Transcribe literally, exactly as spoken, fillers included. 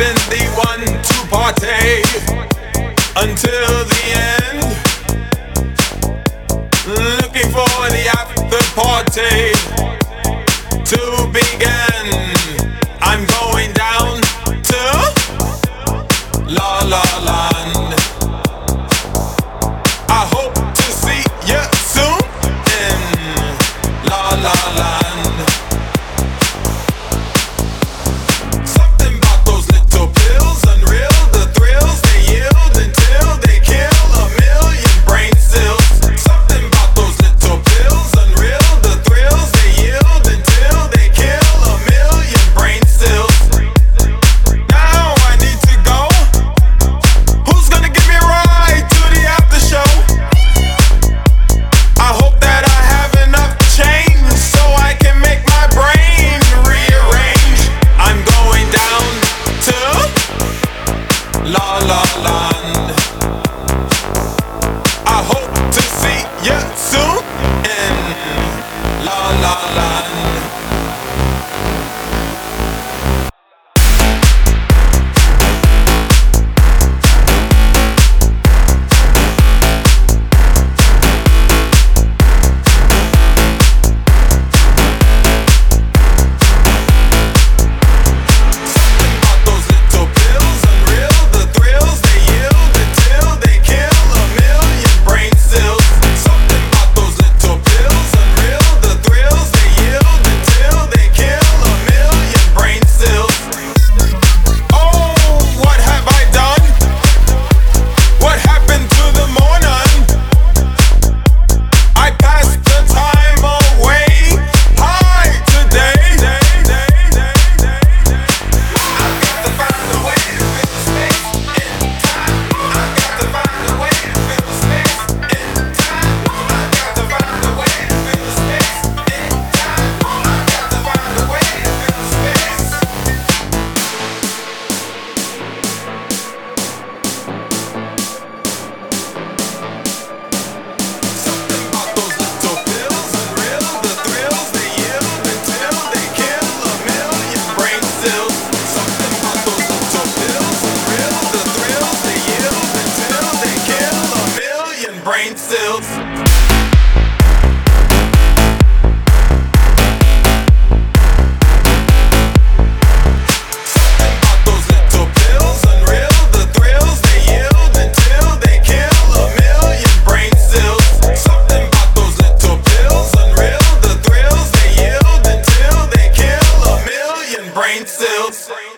been the one to party until the end. Looking for the after party to begin. I'm going down to La La Land. I hope to see you soon in La La Land. Something about those little pills, unreal, the thrills they yield until they kill a million brain cells. Something about those little pills, unreal, the thrills they yield until they kill a million brain cells. Now I need to go. Who's gonna give me a ride to the after show? I hope that I have enough change so I can make my brain rearrange. I'm going down to La La Land. I hope to see you soon in La La Land. Brain cells. Something about those little pills, unreal, the thrills they yield until they kill a million brain cells. Something about those little pills, unreal, the thrills they yield until they kill a million brain cells.